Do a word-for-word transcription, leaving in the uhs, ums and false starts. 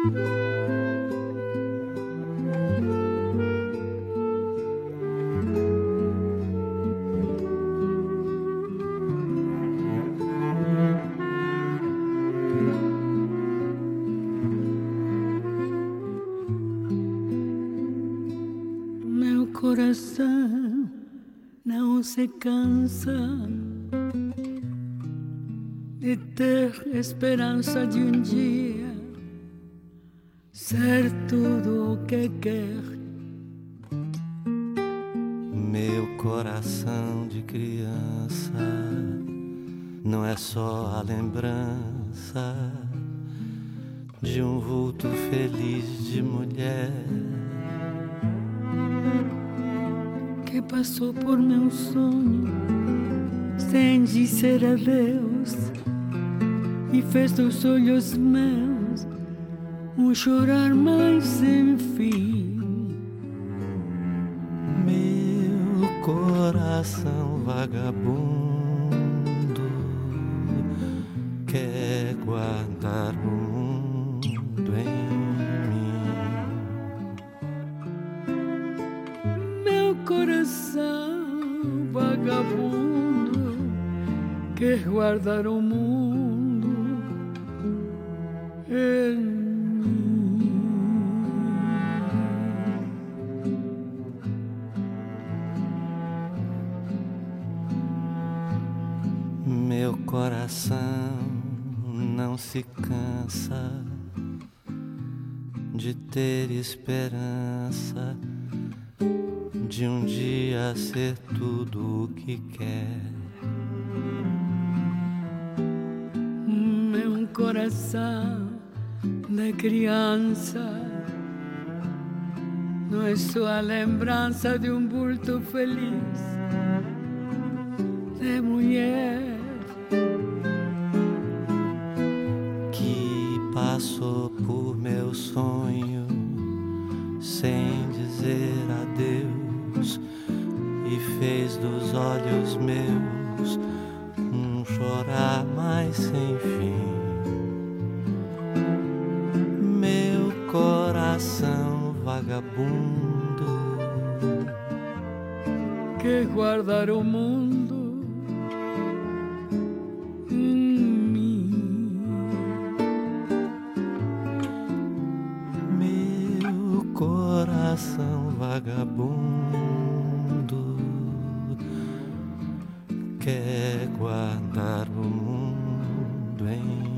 Meu coração não se cansa de ter esperança de um dia ser tudo o que quer. Meu coração de criança não é só a lembrança de um vulto feliz de mulher que passou por meu sonho sem dizer adeus e fez dos olhos meus um chorar mais sem fim. Meu coração vagabundo quer guardar o mundo em mim. Meu coração vagabundo quer guardar o mundo em mim. Meu coração não se cansa de ter esperança de um dia ser tudo o que quer. Meu coração de criança não é só a lembrança de um vulto feliz de mulher que passou por meu sonho sem dizer adeus e fez dos olhos meus um chorar mais sem fim. Meu coração vagabundo quer guardar o mundo em mim. Meu coração vagabundo quer guardar o mundo em